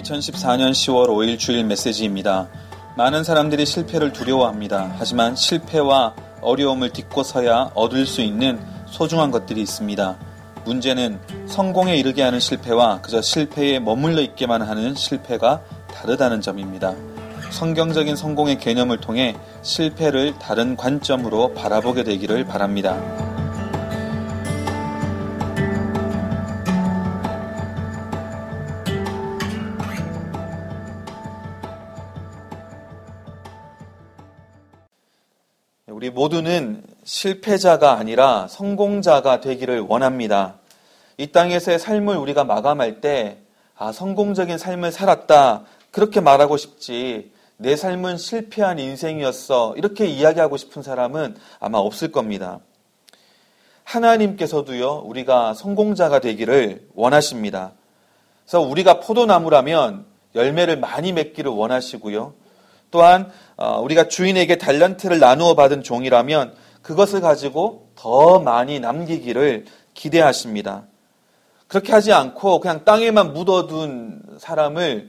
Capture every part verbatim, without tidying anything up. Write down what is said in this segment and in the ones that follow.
이천십사년 시월 오일 주일 메시지입니다. 많은 사람들이 실패를 두려워합니다. 하지만 실패와 어려움을 딛고 서야 얻을 수 있는 소중한 것들이 있습니다. 문제는 성공에 이르게 하는 실패와 그저 실패에 머물러 있게만 하는 실패가 다르다는 점입니다. 성경적인 성공의 개념을 통해 실패를 다른 관점으로 바라보게 되기를 바랍니다. 우리 모두는 실패자가 아니라 성공자가 되기를 원합니다. 이 땅에서의 삶을 우리가 마감할 때 아, 성공적인 삶을 살았다 그렇게 말하고 싶지 내 삶은 실패한 인생이었어 이렇게 이야기하고 싶은 사람은 아마 없을 겁니다. 하나님께서도요 우리가 성공자가 되기를 원하십니다. 그래서 우리가 포도나무라면 열매를 많이 맺기를 원하시고요. 또한 우리가 주인에게 달란트를 나누어 받은 종이라면 그것을 가지고 더 많이 남기기를 기대하십니다. 그렇게 하지 않고 그냥 땅에만 묻어둔 사람을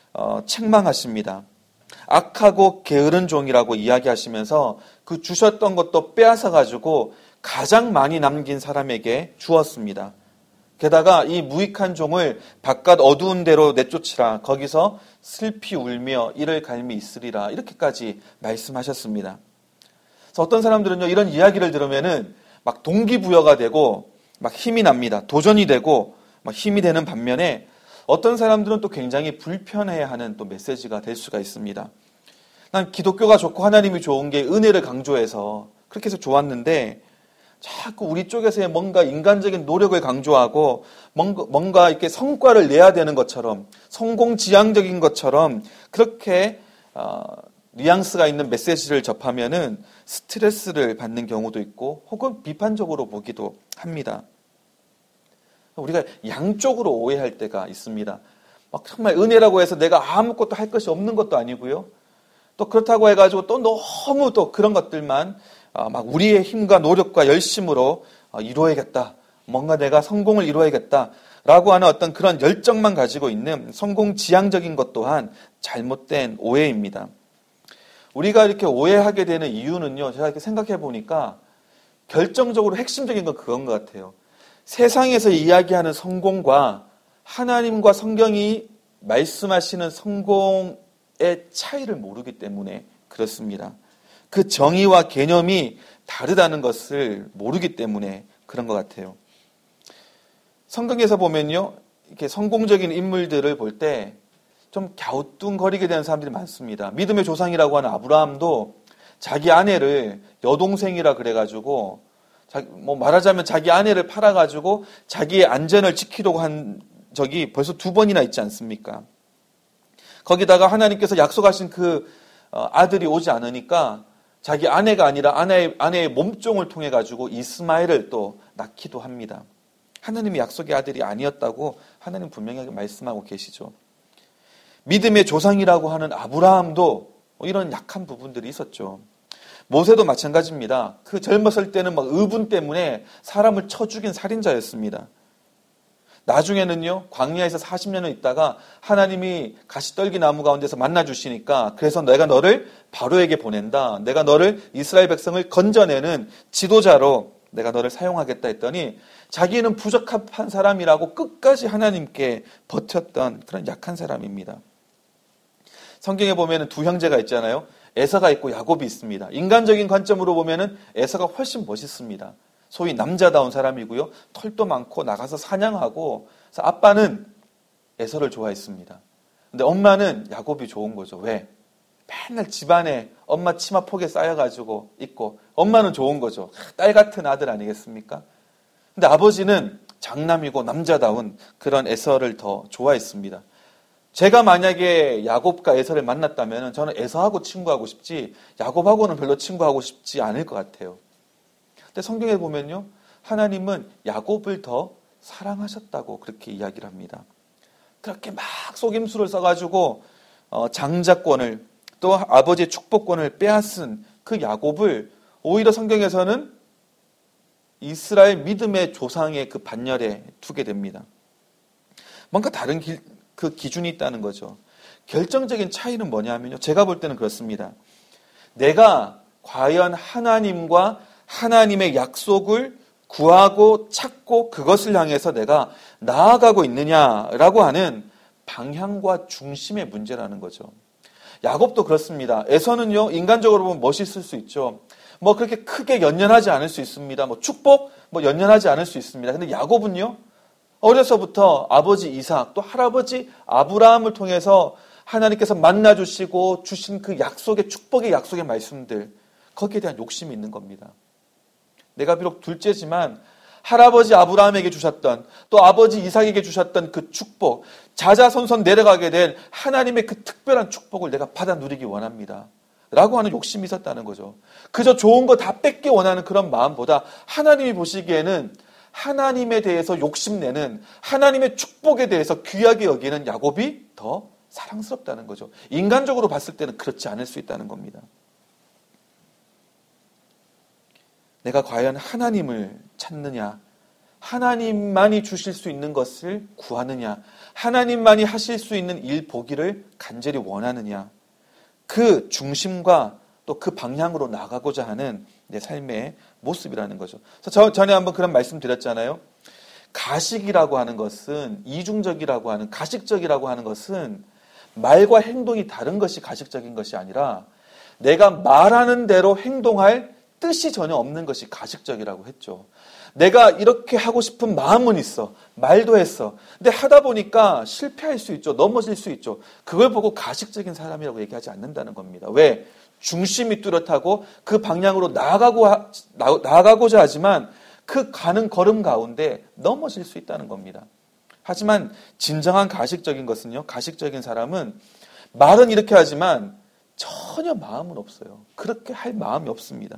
책망하십니다. 악하고 게으른 종이라고 이야기하시면서 그 주셨던 것도 빼앗아 가지고 가장 많이 남긴 사람에게 주었습니다. 게다가 이 무익한 종을 바깥 어두운 데로 내쫓으라. 거기서 슬피 울며 이를 갈미 있으리라. 이렇게까지 말씀하셨습니다. 그래서 어떤 사람들은요 이런 이야기를 들으면은 막 동기부여가 되고 막 힘이 납니다. 도전이 되고 막 힘이 되는 반면에 어떤 사람들은 또 굉장히 불편해하는 또 메시지가 될 수가 있습니다. 난 기독교가 좋고 하나님이 좋은 게 은혜를 강조해서 그렇게 해서 좋았는데 자꾸 우리 쪽에서의 뭔가 인간적인 노력을 강조하고 뭔가, 뭔가 이렇게 성과를 내야 되는 것처럼 성공지향적인 것처럼 그렇게 어, 뉘앙스가 있는 메시지를 접하면은 스트레스를 받는 경우도 있고 혹은 비판적으로 보기도 합니다. 우리가 양쪽으로 오해할 때가 있습니다. 막 정말 은혜라고 해서 내가 아무것도 할 것이 없는 것도 아니고요. 또 그렇다고 해가지고 또 너무 또 그런 것들만 막 우리의 힘과 노력과 열심으로 이루어야겠다. 뭔가 내가 성공을 이루어야겠다라고 하는 어떤 그런 열정만 가지고 있는 성공지향적인 것 또한 잘못된 오해입니다. 우리가 이렇게 오해하게 되는 이유는요. 제가 이렇게 생각해 보니까 결정적으로 핵심적인 건 그건 것 같아요. 세상에서 이야기하는 성공과 하나님과 성경이 말씀하시는 성공의 차이를 모르기 때문에 그렇습니다. 그 정의와 개념이 다르다는 것을 모르기 때문에 그런 것 같아요. 성경에서 보면요, 이렇게 성공적인 인물들을 볼 때 좀 갸우뚱거리게 되는 사람들이 많습니다. 믿음의 조상이라고 하는 아브라함도 자기 아내를 여동생이라 그래가지고, 뭐 말하자면 자기 아내를 팔아가지고 자기의 안전을 지키려고 한 적이 벌써 두 번이나 있지 않습니까? 거기다가 하나님께서 약속하신 그 아들이 오지 않으니까 자기 아내가 아니라 아내의, 아내의 몸종을 통해 가지고 이스마엘을 또 낳기도 합니다. 하나님의 약속의 아들이 아니었다고 하나님 분명히 말씀하고 계시죠. 믿음의 조상이라고 하는 아브라함도 이런 약한 부분들이 있었죠. 모세도 마찬가지입니다. 그 젊었을 때는 막 의분 때문에 사람을 쳐 죽인 살인자였습니다. 나중에는요, 광야에서 사십 년을 있다가 하나님이 가시떨기 나무 가운데서 만나주시니까 그래서 내가 너를 바로에게 보낸다. 내가 너를 이스라엘 백성을 건져내는 지도자로 내가 너를 사용하겠다 했더니 자기는 부적합한 사람이라고 끝까지 하나님께 버텼던 그런 약한 사람입니다. 성경에 보면 두 형제가 있잖아요. 에서가 있고 야곱이 있습니다. 인간적인 관점으로 보면 에서가 훨씬 멋있습니다. 소위 남자다운 사람이고요. 털도 많고 나가서 사냥하고 그래서 아빠는 에서를 좋아했습니다. 근데 엄마는 야곱이 좋은 거죠. 왜? 맨날 집안에 엄마 치마 폭에 쌓여가지고 있고 엄마는 좋은 거죠. 딸 같은 아들 아니겠습니까? 근데 아버지는 장남이고 남자다운 그런 에서를 더 좋아했습니다. 제가 만약에 야곱과 에서를 만났다면 저는 에서하고 친구하고 싶지 야곱하고는 별로 친구하고 싶지 않을 것 같아요. 근데 성경에 보면요, 하나님은 야곱을 더 사랑하셨다고 그렇게 이야기를 합니다. 그렇게 막 속임수를 써가지고 장자권을 또 아버지의 축복권을 빼앗은 그 야곱을 오히려 성경에서는 이스라엘 믿음의 조상의 그 반열에 두게 됩니다. 뭔가 다른 길, 그 기준이 있다는 거죠. 결정적인 차이는 뭐냐면요. 제가 볼 때는 그렇습니다. 내가 과연 하나님과 하나님의 약속을 구하고 찾고 그것을 향해서 내가 나아가고 있느냐라고 하는 방향과 중심의 문제라는 거죠. 야곱도 그렇습니다. 에서는요, 인간적으로 보면 멋있을 수 있죠. 뭐 그렇게 크게 연연하지 않을 수 있습니다. 뭐 축복, 뭐 연연하지 않을 수 있습니다. 근데 야곱은요, 어려서부터 아버지 이삭, 또 할아버지 아브라함을 통해서 하나님께서 만나주시고 주신 그 약속의, 축복의 약속의 말씀들, 거기에 대한 욕심이 있는 겁니다. 내가 비록 둘째지만 할아버지 아브라함에게 주셨던, 또 아버지 이삭에게 주셨던 그 축복, 자자손손 내려가게 된 하나님의 그 특별한 축복을 내가 받아 누리기 원합니다. 라고 하는 욕심이 있었다는 거죠. 그저 좋은 거 다 뺏기 원하는 그런 마음보다 하나님이 보시기에는 하나님에 대해서 욕심내는, 하나님의 축복에 대해서 귀하게 여기는 야곱이 더 사랑스럽다는 거죠. 인간적으로 봤을 때는 그렇지 않을 수 있다는 겁니다. 내가 과연 하나님을 찾느냐, 하나님만이 주실 수 있는 것을 구하느냐, 하나님만이 하실 수 있는 일 보기를 간절히 원하느냐, 그 중심과 또 그 방향으로 나가고자 하는 내 삶의 모습이라는 거죠. 그래서 저, 전에 한번 그런 말씀 드렸잖아요. 가식이라고 하는 것은, 이중적이라고 하는, 가식적이라고 하는 것은 말과 행동이 다른 것이 가식적인 것이 아니라 내가 말하는 대로 행동할 뜻이 전혀 없는 것이 가식적이라고 했죠. 내가 이렇게 하고 싶은 마음은 있어. 말도 했어. 근데 하다 보니까 실패할 수 있죠. 넘어질 수 있죠. 그걸 보고 가식적인 사람이라고 얘기하지 않는다는 겁니다. 왜? 중심이 뚜렷하고 그 방향으로 나아가고, 나아가고자 하지만 그 가는 걸음 가운데 넘어질 수 있다는 겁니다. 하지만 진정한 가식적인 것은요. 가식적인 사람은 말은 이렇게 하지만 전혀 마음은 없어요. 그렇게 할 마음이 없습니다.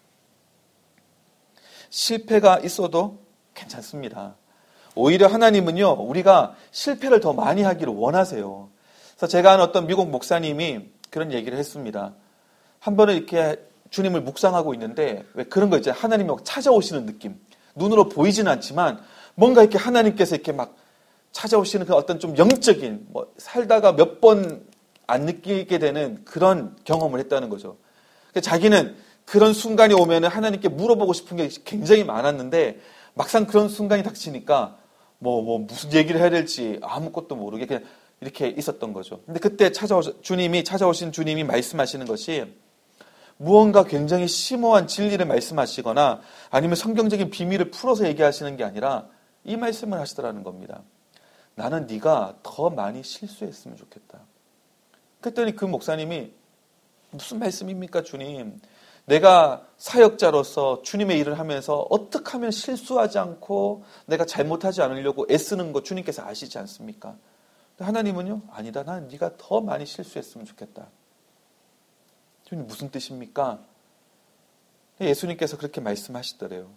실패가 있어도 괜찮습니다. 오히려 하나님은요, 우리가 실패를 더 많이 하기를 원하세요. 그래서 제가 아는 어떤 미국 목사님이 그런 얘기를 했습니다. 한 번은 이렇게 주님을 묵상하고 있는데, 왜 그런 거 있잖아요. 하나님이 막 찾아오시는 느낌. 눈으로 보이지는 않지만, 뭔가 이렇게 하나님께서 이렇게 막 찾아오시는 그 어떤 좀 영적인, 뭐, 살다가 몇 번 안 느끼게 되는 그런 경험을 했다는 거죠. 자기는 그런 순간이 오면 하나님께 물어보고 싶은 게 굉장히 많았는데 막상 그런 순간이 닥치니까 뭐, 뭐 무슨 얘기를 해야 될지 아무것도 모르게 그냥 이렇게 있었던 거죠. 근데 그때 찾아오신 주님이 찾아오신 주님이 말씀하시는 것이 무언가 굉장히 심오한 진리를 말씀하시거나 아니면 성경적인 비밀을 풀어서 얘기하시는 게 아니라 이 말씀을 하시더라는 겁니다. 나는 네가 더 많이 실수했으면 좋겠다. 그랬더니 그 목사님이 무슨 말씀입니까, 주님? 내가 사역자로서 주님의 일을 하면서 어떻게 하면 실수하지 않고 내가 잘못하지 않으려고 애쓰는 거 주님께서 아시지 않습니까? 하나님은요, 아니다. 나는 네가 더 많이 실수했으면 좋겠다. 주님 무슨 뜻입니까? 예수님께서 그렇게 말씀하시더래요.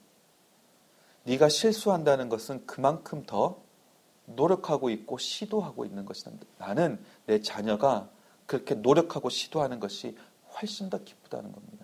네가 실수한다는 것은 그만큼 더 노력하고 있고 시도하고 있는 것이다. 나는 내 자녀가 그렇게 노력하고 시도하는 것이 훨씬 더 기쁘다는 겁니다.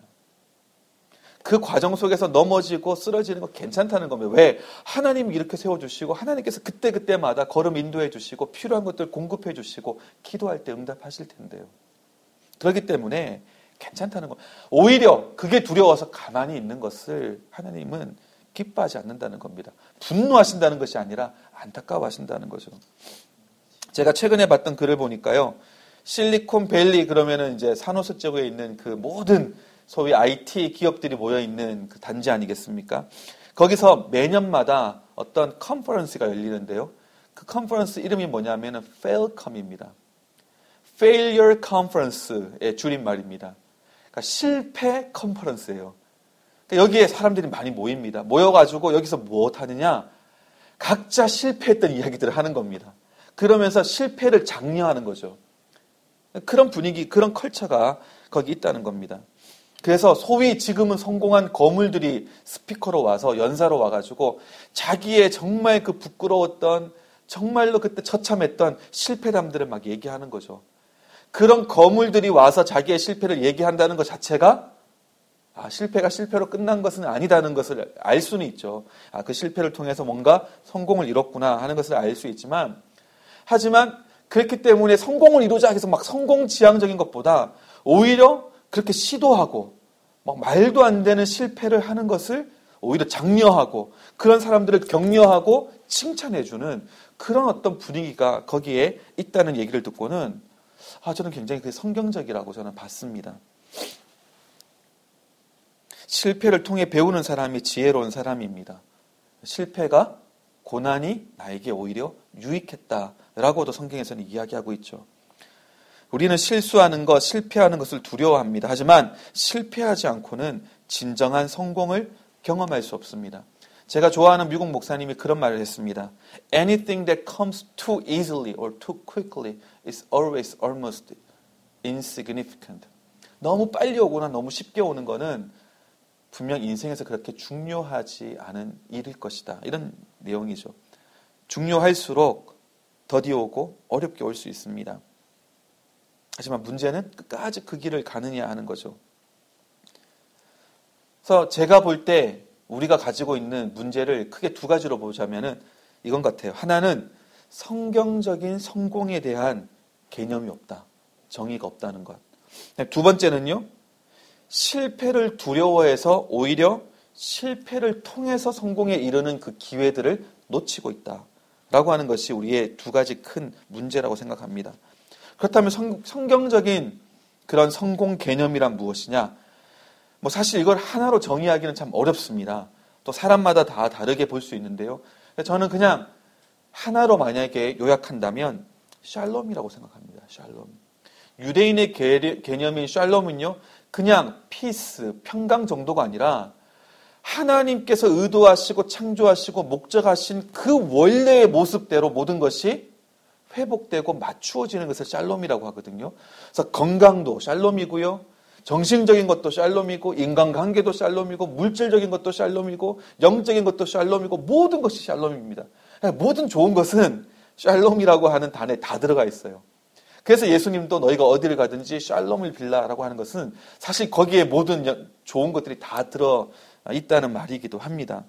그 과정 속에서 넘어지고 쓰러지는 거 괜찮다는 겁니다. 왜? 하나님이 이렇게 세워주시고 하나님께서 그때그때마다 걸음 인도해 주시고 필요한 것들 공급해 주시고 기도할 때 응답하실 텐데요. 그렇기 때문에 괜찮다는 거. 오히려 그게 두려워서 가만히 있는 것을 하나님은 기뻐하지 않는다는 겁니다. 분노하신다는 것이 아니라 안타까워하신다는 거죠. 제가 최근에 봤던 글을 보니까요. 실리콘밸리 그러면은 이제 산호수 쪽에 있는 그 모든 소위 아이티 기업들이 모여 있는 그 단지 아니겠습니까? 거기서 매년마다 어떤 컨퍼런스가 열리는데요. 그 컨퍼런스 이름이 뭐냐면은 페일컴입니다. Failure Conference의 줄임말입니다. 그러니까 실패 컨퍼런스예요. 그러니까 여기에 사람들이 많이 모입니다. 모여가지고 여기서 무엇 하느냐? 각자 실패했던 이야기들을 하는 겁니다. 그러면서 실패를 장려하는 거죠. 그런 분위기, 그런 컬처가 거기 있다는 겁니다. 그래서 소위 지금은 성공한 거물들이 스피커로 와서 연사로 와가지고 자기의 정말 그 부끄러웠던 정말로 그때 처참했던 실패담들을 막 얘기하는 거죠. 그런 거물들이 와서 자기의 실패를 얘기한다는 것 자체가 아, 실패가 실패로 끝난 것은 아니다는 것을 알 수는 있죠. 아, 그 실패를 통해서 뭔가 성공을 이뤘구나 하는 것을 알 수 있지만 하지만 그렇기 때문에 성공을 이루자 해서 막 성공지향적인 것보다 오히려 그렇게 시도하고 막 말도 안 되는 실패를 하는 것을 오히려 장려하고 그런 사람들을 격려하고 칭찬해주는 그런 어떤 분위기가 거기에 있다는 얘기를 듣고는 아, 저는 굉장히 그게 성경적이라고 저는 봤습니다. 실패를 통해 배우는 사람이 지혜로운 사람입니다. 실패가 고난이 나에게 오히려 유익했다라고도 성경에서는 이야기하고 있죠. 우리는 실수하는 것, 실패하는 것을 두려워합니다. 하지만 실패하지 않고는 진정한 성공을 경험할 수 없습니다. 제가 좋아하는 미국 목사님이 그런 말을 했습니다. Anything that comes too easily or too quickly is always almost insignificant. 너무 빨리 오거나 너무 쉽게 오는 거는 분명 인생에서 그렇게 중요하지 않은 일일 것이다. 이런 내용이죠. 중요할수록 더디 오고 어렵게 올 수 있습니다. 하지만 문제는 끝까지 그 길을 가느냐 하는 거죠. 그래서 제가 볼 때 우리가 가지고 있는 문제를 크게 두 가지로 보자면은 이건 같아요. 하나는 성경적인 성공에 대한 개념이 없다. 정의가 없다는 것. 두 번째는요. 실패를 두려워해서 오히려 실패를 통해서 성공에 이르는 그 기회들을 놓치고 있다라고 하는 것이 우리의 두 가지 큰 문제라고 생각합니다. 그렇다면 성, 성경적인 그런 성공 개념이란 무엇이냐? 뭐 사실 이걸 하나로 정의하기는 참 어렵습니다. 또 사람마다 다 다르게 볼 수 있는데요. 저는 그냥 하나로 만약에 요약한다면 샬롬이라고 생각합니다. 샬롬. 유대인의 개, 개념인 샬롬은요. 그냥 피스, 평강 정도가 아니라 하나님께서 의도하시고 창조하시고 목적하신 그 원래의 모습대로 모든 것이 회복되고 맞추어지는 것을 샬롬이라고 하거든요. 그래서 건강도 샬롬이고요. 정신적인 것도 샬롬이고 인간관계도 샬롬이고 물질적인 것도 샬롬이고 영적인 것도 샬롬이고 모든 것이 샬롬입니다. 모든 좋은 것은 샬롬이라고 하는 단어에 다 들어가 있어요. 그래서 예수님도 너희가 어디를 가든지 샬롬을 빌라라고 하는 것은 사실 거기에 모든 좋은 것들이 다 들어 있다는 말이기도 합니다.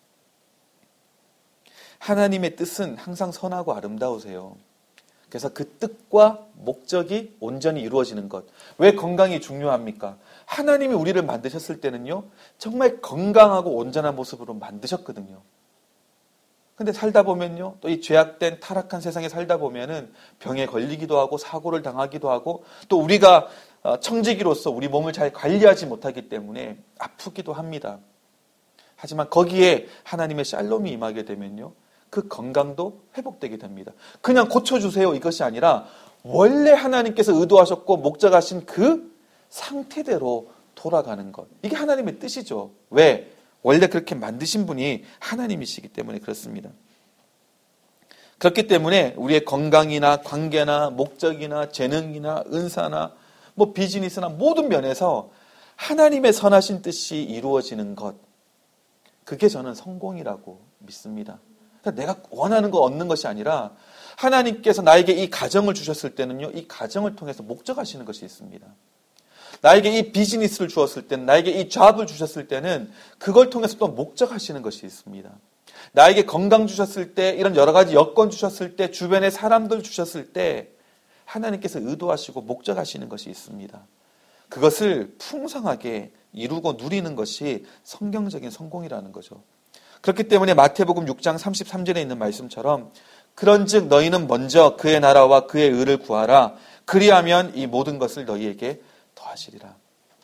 하나님의 뜻은 항상 선하고 아름다우세요. 그래서 그 뜻과 목적이 온전히 이루어지는 것. 왜 건강이 중요합니까? 하나님이 우리를 만드셨을 때는요, 정말 건강하고 온전한 모습으로 만드셨거든요. 근데 살다 보면요, 또 이 죄악된 타락한 세상에 살다 보면은 병에 걸리기도 하고 사고를 당하기도 하고 또 우리가 청지기로서 우리 몸을 잘 관리하지 못하기 때문에 아프기도 합니다. 하지만 거기에 하나님의 샬롬이 임하게 되면요, 그 건강도 회복되게 됩니다. 그냥 고쳐주세요 이것이 아니라 원래 하나님께서 의도하셨고 목적하신 그 상태대로 돌아가는 것. 이게 하나님의 뜻이죠. 왜? 원래 그렇게 만드신 분이 하나님이시기 때문에 그렇습니다. 그렇기 때문에 우리의 건강이나 관계나 목적이나 재능이나 은사나 뭐 비즈니스나 모든 면에서 하나님의 선하신 뜻이 이루어지는 것. 그게 저는 성공이라고 믿습니다. 그러니까 내가 원하는 거 얻는 것이 아니라 하나님께서 나에게 이 가정을 주셨을 때는요, 이 가정을 통해서 목적하시는 것이 있습니다. 나에게 이 비즈니스를 주었을 때는, 나에게 이 잡을 주셨을 때는 그걸 통해서 또 목적하시는 것이 있습니다. 나에게 건강 주셨을 때, 이런 여러 가지 여건 주셨을 때, 주변에 사람들 주셨을 때 하나님께서 의도하시고 목적하시는 것이 있습니다. 그것을 풍성하게 이루고 누리는 것이 성경적인 성공이라는 거죠. 그렇기 때문에 마태복음 육 장 삼십삼 절에 있는 말씀처럼 그런즉 너희는 먼저 그의 나라와 그의 의를 구하라. 그리하면 이 모든 것을 너희에게 더하시리라.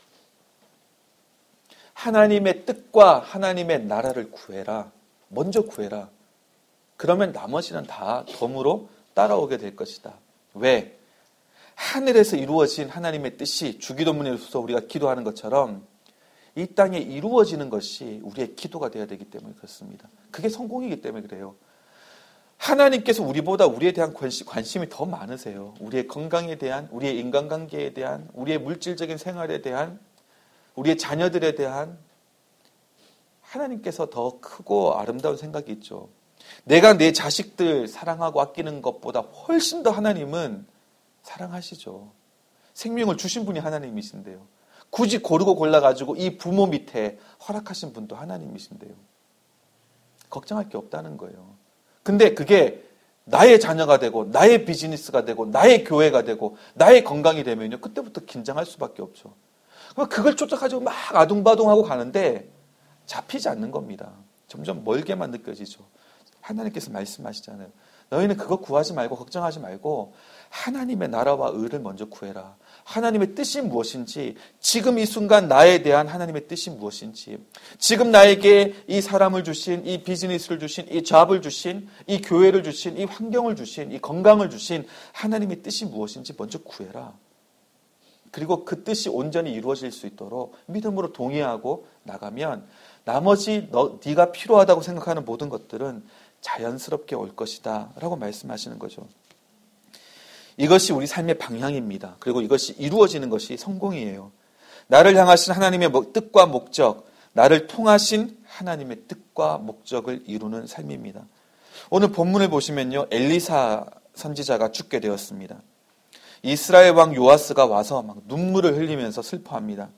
하나님의 뜻과 하나님의 나라를 구해라. 먼저 구해라. 그러면 나머지는 다 덤으로 따라오게 될 것이다. 왜? 하늘에서 이루어진 하나님의 뜻이 주기도문에서 우리가 기도하는 것처럼 이 땅에 이루어지는 것이 우리의 기도가 되어야 되기 때문에 그렇습니다. 그게 성공이기 때문에 그래요. 하나님께서 우리보다 우리에 대한 관심, 관심이 더 많으세요. 우리의 건강에 대한, 우리의 인간관계에 대한, 우리의 물질적인 생활에 대한, 우리의 자녀들에 대한 하나님께서 더 크고 아름다운 생각이 있죠. 내가 내 자식들 사랑하고 아끼는 것보다 훨씬 더 하나님은 사랑하시죠. 생명을 주신 분이 하나님이신데요. 굳이 고르고 골라가지고 이 부모 밑에 허락하신 분도 하나님이신데요. 걱정할 게 없다는 거예요. 근데 그게 나의 자녀가 되고 나의 비즈니스가 되고 나의 교회가 되고 나의 건강이 되면요, 그때부터 긴장할 수밖에 없죠. 그걸 쫓아가지고 막 아둥바둥하고 가는데 잡히지 않는 겁니다. 점점 멀게만 느껴지죠. 하나님께서 말씀하시잖아요. 너희는 그거 구하지 말고 걱정하지 말고 하나님의 나라와 의를 먼저 구해라. 하나님의 뜻이 무엇인지, 지금 이 순간 나에 대한 하나님의 뜻이 무엇인지, 지금 나에게 이 사람을 주신, 이 비즈니스를 주신, 이 잡을 주신, 이 교회를 주신, 이 환경을 주신, 이 건강을 주신 하나님의 뜻이 무엇인지 먼저 구해라. 그리고 그 뜻이 온전히 이루어질 수 있도록 믿음으로 동의하고 나가면 나머지 너, 네가 필요하다고 생각하는 모든 것들은 자연스럽게 올 것이다 라고 말씀하시는 거죠. 이것이 우리 삶의 방향입니다. 그리고 이것이 이루어지는 것이 성공이에요. 나를 향하신 하나님의 뜻과 목적, 나를 통하신 하나님의 뜻과 목적을 이루는 삶입니다. 오늘 본문을 보시면요, 엘리사 선지자가 죽게 되었습니다. 이스라엘 왕 요아스가 와서 막 눈물을 흘리면서 슬퍼합니다.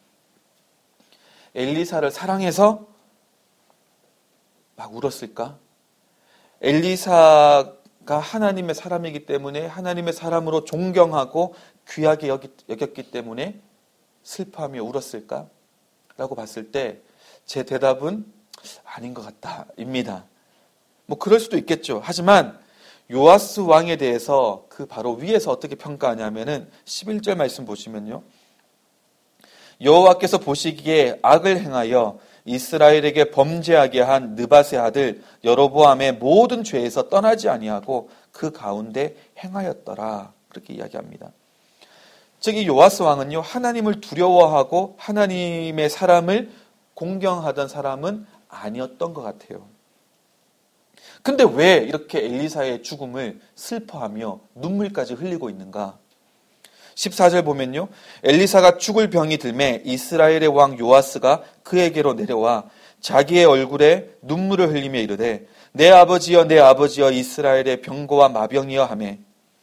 엘리사를 사랑해서 막 울었을까? 엘리사가 하나님의 사람이기 때문에 하나님의 사람으로 존경하고 귀하게 여겼기 때문에 슬퍼하며 울었을까? 라고 봤을 때 제 대답은 아닌 것 같다입니다. 뭐 그럴 수도 있겠죠. 하지만 요아스 왕에 대해서 그 바로 위에서 어떻게 평가하냐면은 십일 절 말씀 보시면요, 여호와께서 보시기에 악을 행하여 이스라엘에게 범죄하게 한 느밧의 아들 여로보암의 모든 죄에서 떠나지 아니하고 그 가운데 행하였더라. 그렇게 이야기합니다. 즉 이 요아스 왕은요, 하나님을 두려워하고 하나님의 사람을 공경하던 사람은 아니었던 것 같아요. 근데 왜 이렇게 엘리사의 죽음을 슬퍼하며 눈물까지 흘리고 있는가? 십사 절 보면요, 엘리사가 죽을 병이 들매 이스라엘의 왕 요아스가 그에게로 내려와 자기의 얼굴에 눈물을 흘리며 이르되 내 아버지여 내 아버지여 이스라엘의 병거와 마병이여 하매,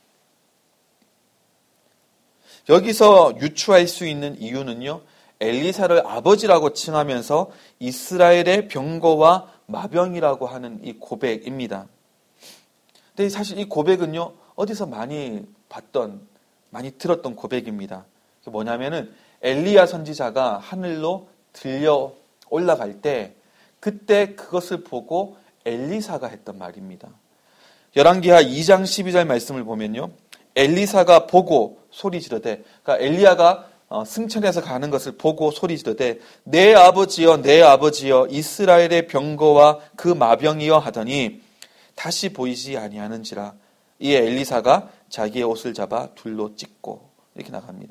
여기서 유추할 수 있는 이유는요, 엘리사를 아버지라고 칭하면서 이스라엘의 병거와 마병이라고 하는 이 고백입니다. 근데 사실 이 고백은요, 어디서 많이 봤던, 많이 들었던 고백입니다. 그게 뭐냐면은 엘리야 선지자가 하늘로 들려 올라갈 때 그때 그것을 보고 엘리사가 했던 말입니다. 열왕기하 이 장 십이 절 말씀을 보면요, 엘리사가 보고 소리 지르되, 그러니까 엘리야가 승천해서 가는 것을 보고 소리 지르되 내 아버지여 내 아버지여 이스라엘의 병거와 그 마병이여 하더니 다시 보이지 아니하는지라. 이에 엘리사가 자기의 옷을 잡아 둘로 찢고, 이렇게 나갑니다.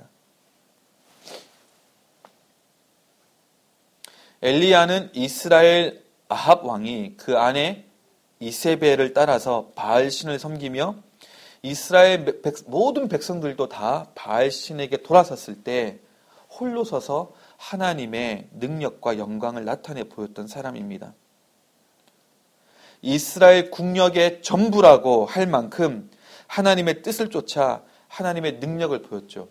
엘리야는 이스라엘 아합 왕이 그 아내 이세벨을 따라서 바알신을 섬기며 이스라엘 모든 백성들도 다 바알신에게 돌아섰을 때 홀로 서서 하나님의 능력과 영광을 나타내 보였던 사람입니다. 이스라엘 국력의 전부라고 할 만큼 하나님의 뜻을 쫓아 하나님의 능력을 보였죠.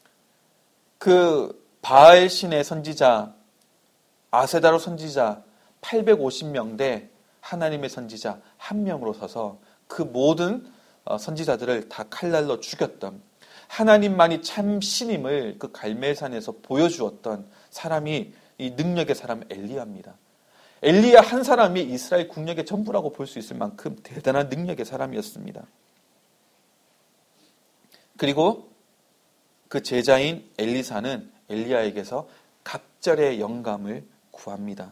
그 바알신의 선지자, 아세다로 선지자 팔백오십 명 대 하나님의 선지자 한 명으로 서서 그 모든 선지자들을 다 칼날로 죽였던, 하나님만이 참 신임을 그 갈멜산에서 보여주었던 사람이 이 능력의 사람 엘리야입니다. 엘리야 한 사람이 이스라엘 국력의 전부라고 볼 수 있을 만큼 대단한 능력의 사람이었습니다. 그리고 그 제자인 엘리사는 엘리야에게서 갑절의 영감을 구합니다.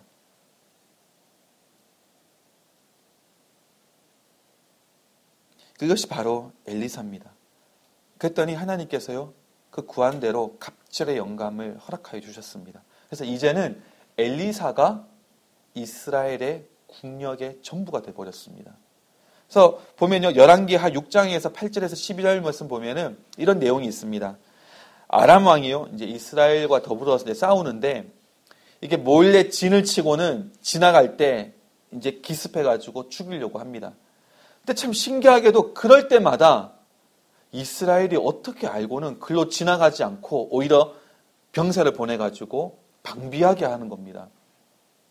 그것이 바로 엘리사입니다. 그랬더니 하나님께서요, 그 구한 대로 갑절의 영감을 허락하여 주셨습니다. 그래서 이제는 엘리사가 이스라엘의 국력의 전부가 되어버렸습니다. 그래서 보면요, 열왕기하 육 장에서 팔 절에서 십이 절 말씀 보면은 이런 내용이 있습니다. 아람 왕이요, 이제 이스라엘과 더불어서 이제 싸우는데 이게 몰래 진을 치고는 지나갈 때 이제 기습해가지고 죽이려고 합니다. 근데 참 신기하게도 그럴 때마다 이스라엘이 어떻게 알고는 글로 지나가지 않고 오히려 병사를 보내가지고 방비하게 하는 겁니다.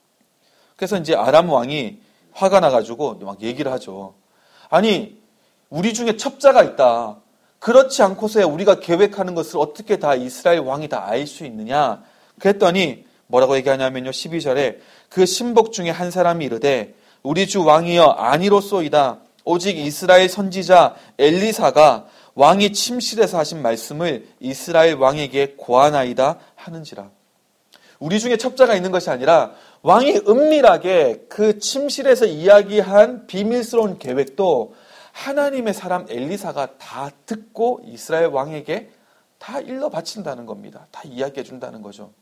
그래서 이제 아람 왕이 화가 나가지고 막 얘기를 하죠. 아니, 우리 중에 첩자가 있다. 그렇지 않고서야 우리가 계획하는 것을 어떻게 다 이스라엘 왕이 다 알 수 있느냐. 그랬더니 뭐라고 얘기하냐면요. 십이 절에 그 신복 중에 한 사람이 이르되 우리 주 왕이여 아니로소이다. 오직 이스라엘 선지자 엘리사가 왕이 침실에서 하신 말씀을 이스라엘 왕에게 고하나이다 하는지라. 우리 중에 첩자가 있는 것이 아니라 왕이 은밀하게 그 침실에서 이야기한 비밀스러운 계획도 하나님의 사람 엘리사가 다 듣고 이스라엘 왕에게 다 일러 바친다는 겁니다. 다 이야기해 준다는 거죠.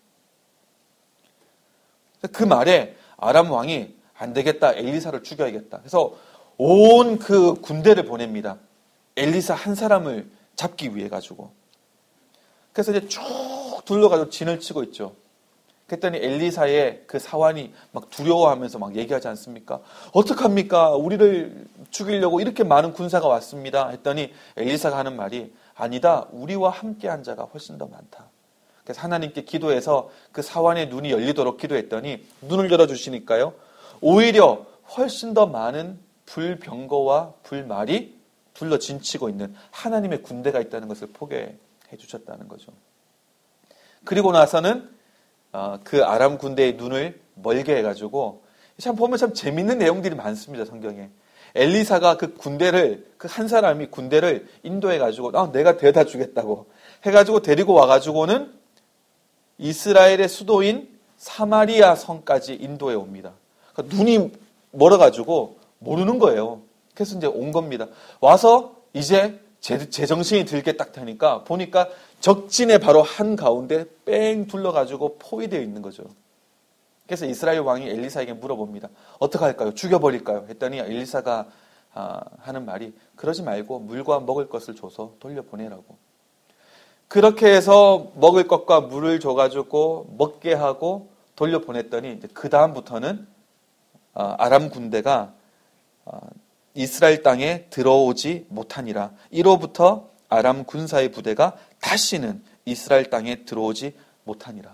그 말에 아람 왕이 안 되겠다. 엘리사를 죽여야겠다. 그래서 온 그 군대를 보냅니다. 엘리사 한 사람을 잡기 위해 가지고. 그래서 이제 쭉 둘러가지고 진을 치고 있죠. 그랬더니 엘리사의 그 사환이 막 두려워하면서 막 얘기하지 않습니까? 어떡합니까? 우리를 죽이려고 이렇게 많은 군사가 왔습니다. 했더니 엘리사가 하는 말이 아니다. 우리와 함께한 자가 훨씬 더 많다. 그래서 하나님께 기도해서 그 사환의 눈이 열리도록 기도했더니 눈을 열어주시니까요. 오히려 훨씬 더 많은 불병거와 불말이 둘러 진치고 있는 하나님의 군대가 있다는 것을 포개해 주셨다는 거죠. 그리고 나서는 그 아람 군대의 눈을 멀게 해가지고 참 보면 참 재밌는 내용들이 많습니다. 성경에. 엘리사가 그 군대를 그 한 사람이 군대를 인도해가지고 아, 내가 데려다 주겠다고 해가지고 데리고 와가지고는 이스라엘의 수도인 사마리아 성까지 인도해 옵니다. 그러니까 눈이 멀어가지고 모르는 거예요. 그래서 이제 온 겁니다. 와서 이제 제, 제정신이 들게 딱 되니까 보니까 적진의 바로 한 가운데 뺑 둘러가지고 포위되어 있는 거죠. 그래서 이스라엘 왕이 엘리사에게 물어봅니다. 어떻게 할까요? 죽여버릴까요? 했더니 엘리사가 아, 하는 말이 그러지 말고 물과 먹을 것을 줘서 돌려보내라고. 그렇게 해서 먹을 것과 물을 줘가지고 먹게 하고 돌려보냈더니 이제 그 다음부터는 아, 아람 군대가 아, 이스라엘 땅에 들어오지 못하니라. 이로부터 아람 군사의 부대가 다시는 이스라엘 땅에 들어오지 못하니라.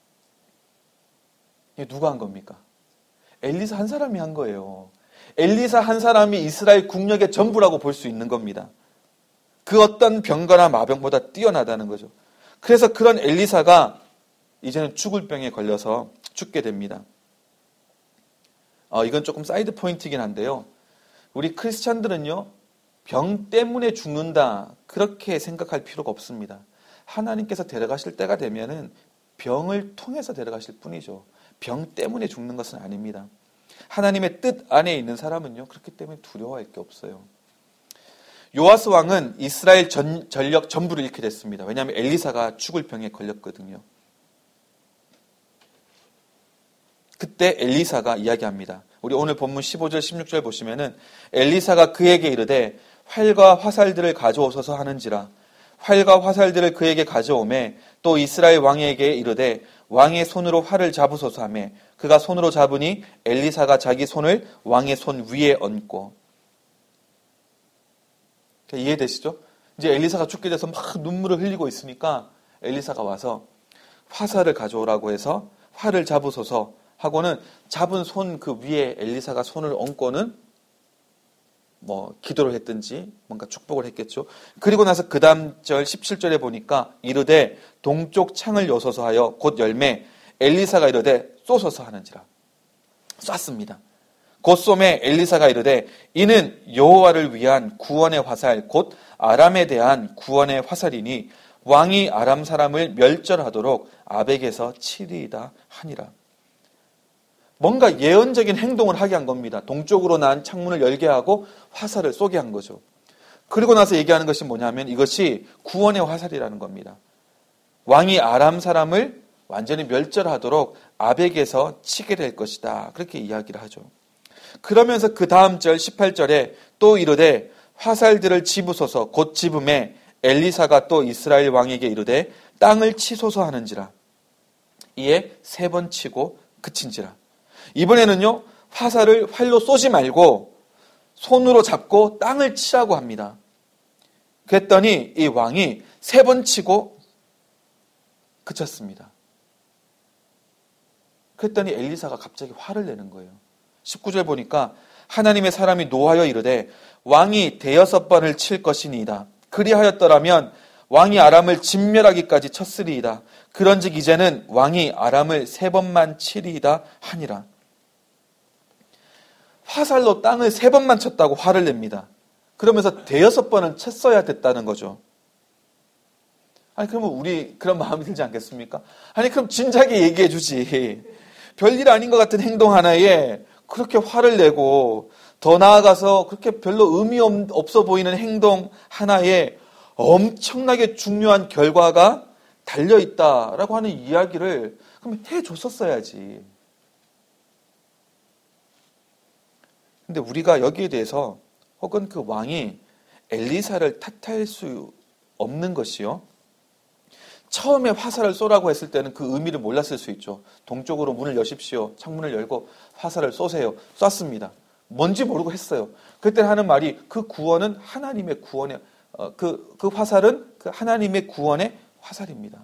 이게 누가 한 겁니까? 엘리사 한 사람이 한 거예요. 엘리사 한 사람이 이스라엘 국력의 전부라고 볼 수 있는 겁니다. 그 어떤 병거나 마병보다 뛰어나다는 거죠. 그래서 그런 엘리사가 이제는 죽을 병에 걸려서 죽게 됩니다. 어, 이건 조금 사이드 포인트이긴 한데요. 우리 크리스찬들은요, 병 때문에 죽는다, 그렇게 생각할 필요가 없습니다. 하나님께서 데려가실 때가 되면은 병을 통해서 데려가실 뿐이죠. 병 때문에 죽는 것은 아닙니다. 하나님의 뜻 안에 있는 사람은요, 그렇기 때문에 두려워할 게 없어요. 요아스 왕은 이스라엘 전, 전력 전부를 잃게 됐습니다. 왜냐하면 엘리사가 죽을 병에 걸렸거든요. 그때 엘리사가 이야기합니다. 우리 오늘 본문 십오 절 십육 절 보시면은 엘리사가 그에게 이르되 활과 화살들을 가져오소서 하는지라. 활과 화살들을 그에게 가져오매 또 이스라엘 왕에게 이르되 왕의 손으로 활을 잡으소서 하매 그가 손으로 잡으니 엘리사가 자기 손을 왕의 손 위에 얹고. 이해되시죠? 이제 엘리사가 죽게 돼서 막 눈물을 흘리고 있으니까 엘리사가 와서 화살을 가져오라고 해서 활을 잡으소서 하고는 잡은 손 그 위에 엘리사가 손을 얹고는 뭐 기도를 했든지 뭔가 축복을 했겠죠. 그리고 나서 그 다음 절 십칠 절에 보니까 이르되 동쪽 창을 여소서 하여 곧 열매 엘리사가 이르되 쏘소서 하는지라. 쐈습니다. 곧 쏘매 엘리사가 이르되 이는 여호와를 위한 구원의 화살 곧 아람에 대한 구원의 화살이니 왕이 아람 사람을 멸절하도록 아벡에서 치리이다 하니라. 뭔가 예언적인 행동을 하게 한 겁니다. 동쪽으로 난 창문을 열게 하고 화살을 쏘게 한 거죠. 그리고 나서 얘기하는 것이 뭐냐면 이것이 구원의 화살이라는 겁니다. 왕이 아람 사람을 완전히 멸절하도록 아벡에서 치게 될 것이다. 그렇게 이야기를 하죠. 그러면서 그 다음 절 십팔 절에 또 이르되 화살들을 집으소서 곧 집음에 엘리사가 또 이스라엘 왕에게 이르되 땅을 치소서 하는지라. 이에 세 번 치고 그친지라. 이번에는요, 화살을 활로 쏘지 말고 손으로 잡고 땅을 치라고 합니다. 그랬더니 이 왕이 세 번 치고 그쳤습니다. 그랬더니 엘리사가 갑자기 화를 내는 거예요. 십구 절 보니까 하나님의 사람이 노하여 이르되 왕이 대여섯 번을 칠 것이니이다. 그리하였더라면 왕이 아람을 진멸하기까지 쳤으리이다. 그런즉 이제는 왕이 아람을 세 번만 치리이다 하니라. 화살로 땅을 세 번만 쳤다고 화를 냅니다. 그러면서 대여섯 번은 쳤어야 됐다는 거죠. 아니 그러면 우리 그런 마음이 들지 않겠습니까? 아니 그럼 진작에 얘기해 주지. 별일 아닌 것 같은 행동 하나에 그렇게 화를 내고 더 나아가서 그렇게 별로 의미 없어 보이는 행동 하나에 엄청나게 중요한 결과가 달려있다라고 하는 이야기를 그럼 해줬었어야지. 근데 우리가 여기에 대해서 혹은 그 왕이 엘리사를 탓할 수 없는 것이요. 처음에 화살을 쏘라고 했을 때는 그 의미를 몰랐을 수 있죠. 동쪽으로 문을 여십시오. 창문을 열고 화살을 쏘세요. 쐈습니다. 뭔지 모르고 했어요. 그때 하는 말이 그 구원은 하나님의 구원의 어, 그, 그 화살은 그 하나님의 구원의 화살입니다.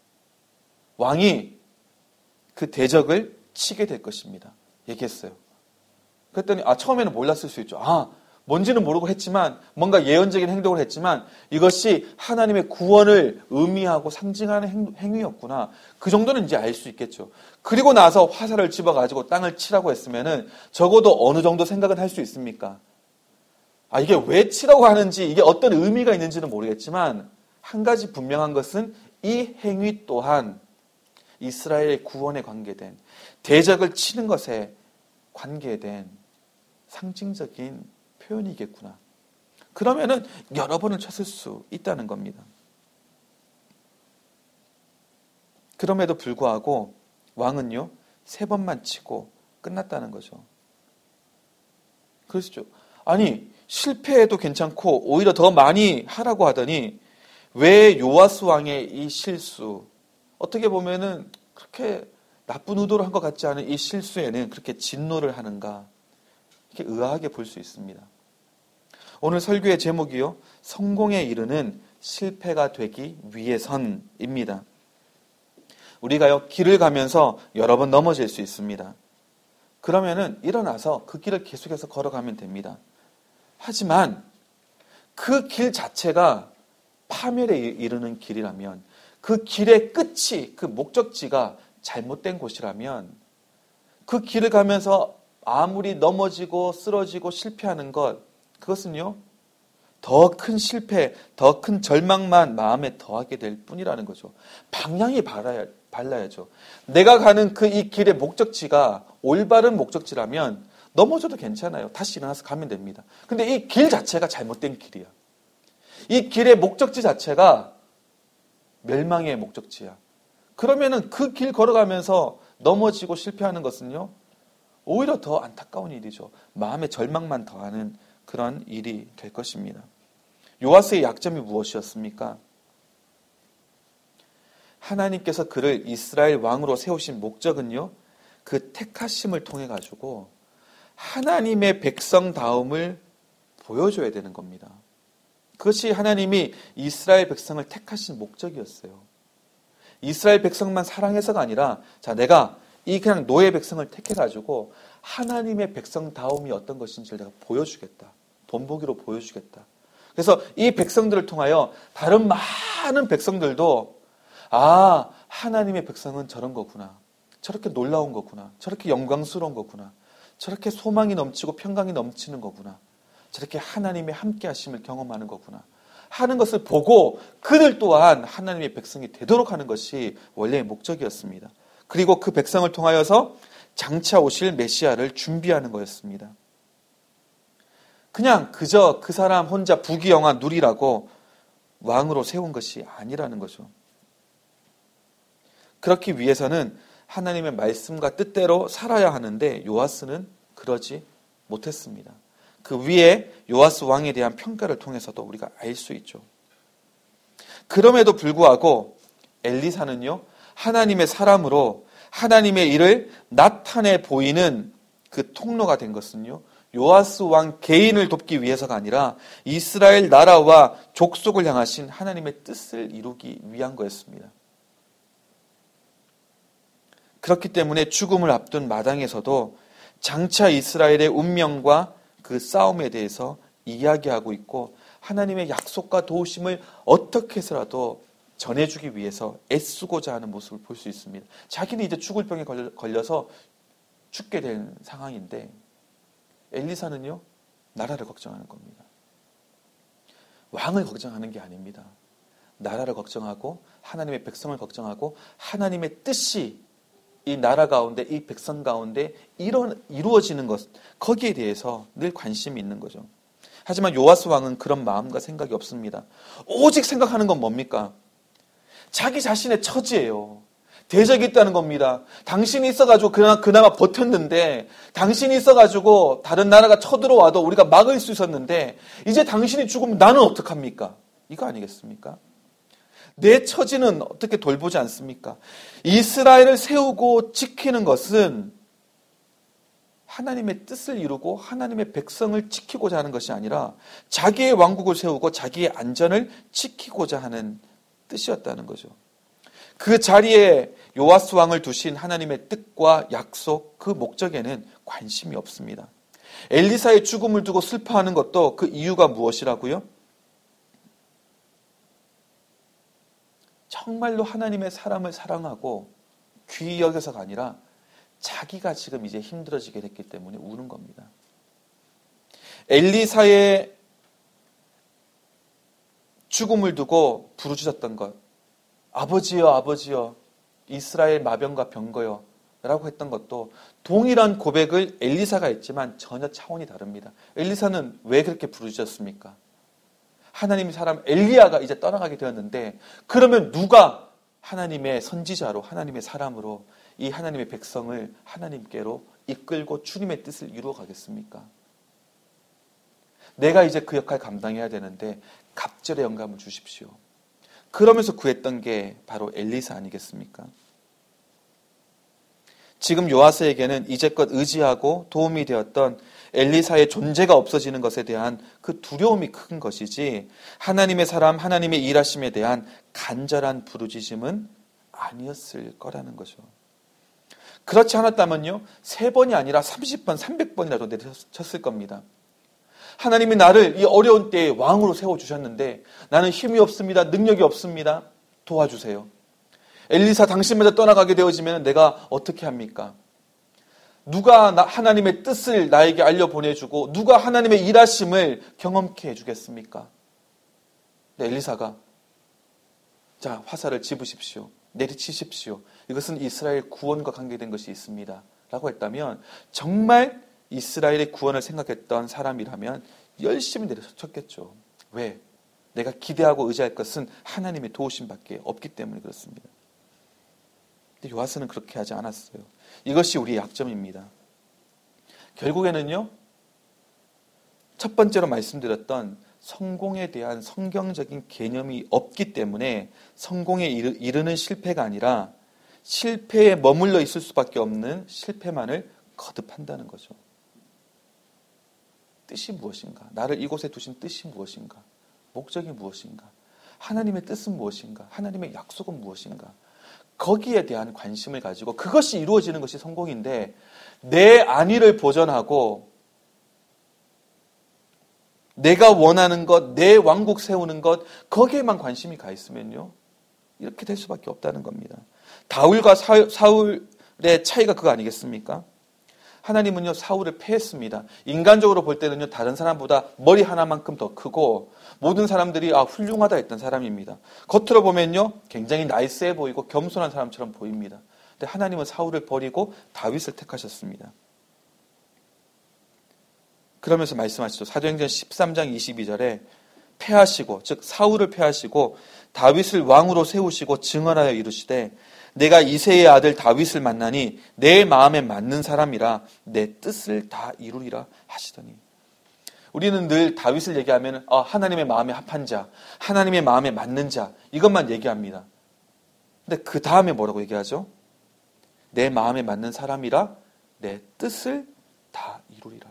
왕이 그 대적을 치게 될 것입니다. 얘기했어요. 그랬더니 아 처음에는 몰랐을 수 있죠. 아 뭔지는 모르고 했지만 뭔가 예언적인 행동을 했지만 이것이 하나님의 구원을 의미하고 상징하는 행, 행위였구나. 그 정도는 이제 알 수 있겠죠. 그리고 나서 화살을 집어가지고 땅을 치라고 했으면은 적어도 어느 정도 생각은 할 수 있습니까? 아 이게 왜 치라고 하는지 이게 어떤 의미가 있는지는 모르겠지만 한 가지 분명한 것은 이 행위 또한 이스라엘의 구원에 관계된 대적을 치는 것에 관계된 상징적인 표현이겠구나. 그러면은 여러 번을 쳤을 수 있다는 겁니다. 그럼에도 불구하고 왕은요 세 번만 치고 끝났다는 거죠. 그렇죠. 아니 실패해도 괜찮고 오히려 더 많이 하라고 하더니 왜 요아스 왕의 이 실수, 어떻게 보면은 그렇게 나쁜 의도로 한 것 같지 않은 이 실수에는 그렇게 진노를 하는가, 이렇게 의아하게 볼 수 있습니다. 오늘 설교의 제목이요, 성공에 이르는 실패가 되기 위해선입니다. 우리가요 길을 가면서 여러 번 넘어질 수 있습니다. 그러면은 일어나서 그 길을 계속해서 걸어가면 됩니다. 하지만 그 길 자체가 파멸에 이르는 길이라면, 그 길의 끝이, 그 목적지가 잘못된 곳이라면 그 길을 가면서 아무리 넘어지고 쓰러지고 실패하는 것, 그것은요 더 큰 실패, 더 큰 절망만 마음에 더하게 될 뿐이라는 거죠. 방향이 발라야, 발라야죠. 내가 가는 그 이 길의 목적지가 올바른 목적지라면 넘어져도 괜찮아요. 다시 일어나서 가면 됩니다. 근데 이 길 자체가 잘못된 길이야. 이 길의 목적지 자체가 멸망의 목적지야. 그러면은 그 길 걸어가면서 넘어지고 실패하는 것은요 오히려 더 안타까운 일이죠. 마음의 절망만 더하는 그런 일이 될 것입니다. 요아스의 약점이 무엇이었습니까? 하나님께서 그를 이스라엘 왕으로 세우신 목적은요, 그 택하심을 통해 가지고 하나님의 백성다움을 보여줘야 되는 겁니다. 그것이 하나님이 이스라엘 백성을 택하신 목적이었어요. 이스라엘 백성만 사랑해서가 아니라, 자, 내가 이 그냥 노예 백성을 택해가지고 하나님의 백성다움이 어떤 것인지를 내가 보여주겠다. 본보기로 보여주겠다. 그래서 이 백성들을 통하여 다른 많은 백성들도 아, 하나님의 백성은 저런 거구나. 저렇게 놀라운 거구나. 저렇게 영광스러운 거구나. 저렇게 소망이 넘치고 평강이 넘치는 거구나. 저렇게 하나님의 함께 하심을 경험하는 거구나 하는 것을 보고 그들 또한 하나님의 백성이 되도록 하는 것이 원래의 목적이었습니다. 그리고 그 백성을 통하여서 장차 오실 메시아를 준비하는 거였습니다. 그냥 그저 그 사람 혼자 부귀영화 누리라고 왕으로 세운 것이 아니라는 거죠. 그렇기 위해서는 하나님의 말씀과 뜻대로 살아야 하는데 요아스는 그러지 못했습니다. 그 위에 요아스 왕에 대한 평가를 통해서도 우리가 알 수 있죠. 그럼에도 불구하고 엘리사는요, 하나님의 사람으로 하나님의 일을 나타내 보이는 그 통로가 된 것은요, 요아스 왕 개인을 돕기 위해서가 아니라 이스라엘 나라와 족속을 향하신 하나님의 뜻을 이루기 위한 거였습니다. 그렇기 때문에 죽음을 앞둔 마당에서도 장차 이스라엘의 운명과 그 싸움에 대해서 이야기하고 있고 하나님의 약속과 도우심을 어떻게 해서라도 전해주기 위해서 애쓰고자 하는 모습을 볼 수 있습니다. 자기는 이제 죽을 병에 걸려서 죽게 된 상황인데 엘리사는요, 나라를 걱정하는 겁니다. 왕을 걱정하는 게 아닙니다. 나라를 걱정하고 하나님의 백성을 걱정하고 하나님의 뜻이 이 나라 가운데, 이 백성 가운데 이런, 이루어지는 것, 거기에 대해서 늘 관심이 있는 거죠. 하지만 요아스 왕은 그런 마음과 생각이 없습니다. 오직 생각하는 건 뭡니까? 자기 자신의 처지예요. 대적이 있다는 겁니다. 당신이 있어가지고 그나마, 그나마 버텼는데, 당신이 있어가지고 다른 나라가 쳐들어와도 우리가 막을 수 있었는데, 이제 당신이 죽으면 나는 어떡합니까? 이거 아니겠습니까? 내 처지는 어떻게 돌보지 않습니까? 이스라엘을 세우고 지키는 것은 하나님의 뜻을 이루고 하나님의 백성을 지키고자 하는 것이 아니라 자기의 왕국을 세우고 자기의 안전을 지키고자 하는 뜻이었다는 거죠. 그 자리에 요아스 왕을 두신 하나님의 뜻과 약속, 그 목적에는 관심이 없습니다. 엘리사의 죽음을 두고 슬퍼하는 것도 그 이유가 무엇이라고요? 정말로 하나님의 사람을 사랑하고 귀히 여겨서가 아니라 자기가 지금 이제 힘들어지게 됐기 때문에 우는 겁니다. 엘리사의 죽음을 두고 부르짖었던 것, 아버지여 아버지여 이스라엘 마병과 병거여 라고 했던 것도 동일한 고백을 엘리사가 했지만 전혀 차원이 다릅니다. 엘리사는 왜 그렇게 부르짖었습니까? 하나님의 사람 엘리야가 이제 떠나가게 되었는데 그러면 누가 하나님의 선지자로 하나님의 사람으로 이 하나님의 백성을 하나님께로 이끌고 주님의 뜻을 이루어 가겠습니까? 내가 이제 그 역할 감당해야 되는데 갑절의 영감을 주십시오. 그러면서 구했던 게 바로 엘리사 아니겠습니까? 지금 요아스에게는 이제껏 의지하고 도움이 되었던 엘리사의 존재가 없어지는 것에 대한 그 두려움이 큰 것이지 하나님의 사람, 하나님의 일하심에 대한 간절한 부르짖음은 아니었을 거라는 거죠. 그렇지 않았다면요, 세 번이 아니라 삼십 번, 삼백 번이라도 내쳤을 겁니다. 하나님이 나를 이 어려운 때에 왕으로 세워주셨는데 나는 힘이 없습니다. 능력이 없습니다. 도와주세요. 엘리사 당신마저 떠나가게 되어지면 내가 어떻게 합니까? 누가 하나님의 뜻을 나에게 알려보내주고 누가 하나님의 일하심을 경험케 해주겠습니까? 네, 엘리사가 자 화살을 집으십시오. 내리치십시오. 이것은 이스라엘 구원과 관계된 것이 있습니다. 라고 했다면 정말 이스라엘의 구원을 생각했던 사람이라면 열심히 내려쳤겠죠. 왜? 내가 기대하고 의지할 것은 하나님의 도우심밖에 없기 때문에 그렇습니다. 근데 요아스는 그렇게 하지 않았어요. 이것이 우리의 약점입니다. 결국에는요, 첫 번째로 말씀드렸던 성공에 대한 성경적인 개념이 없기 때문에 성공에 이르는 실패가 아니라 실패에 머물러 있을 수밖에 없는 실패만을 거듭한다는 거죠. 뜻이 무엇인가? 나를 이곳에 두신 뜻이 무엇인가? 목적이 무엇인가? 하나님의 뜻은 무엇인가? 하나님의 약속은 무엇인가? 거기에 대한 관심을 가지고 그것이 이루어지는 것이 성공인데 내 안위를 보전하고 내가 원하는 것, 내 왕국 세우는 것 거기에만 관심이 가 있으면요 이렇게 될 수밖에 없다는 겁니다. 다윗과 사울의 차이가 그거 아니겠습니까? 하나님은요 사울을 패했습니다. 인간적으로 볼 때는요 다른 사람보다 머리 하나만큼 더 크고 모든 사람들이 아 훌륭하다 했던 사람입니다. 겉으로 보면요 굉장히 나이스해 보이고 겸손한 사람처럼 보입니다. 근데 하나님은 사울을 버리고 다윗을 택하셨습니다. 그러면서 말씀하시죠. 사도행전 십삼 장 이십이 절에 패하시고 즉 사울을 패하시고 다윗을 왕으로 세우시고 증언하여 이르시되 내가 이새의 아들 다윗을 만나니 내 마음에 맞는 사람이라 내 뜻을 다 이루리라 하시더니 우리는 늘 다윗을 얘기하면 아, 하나님의 마음에 합한 자, 하나님의 마음에 맞는 자 이것만 얘기합니다. 근데 그 다음에 뭐라고 얘기하죠? 내 마음에 맞는 사람이라 내 뜻을 다 이루리라.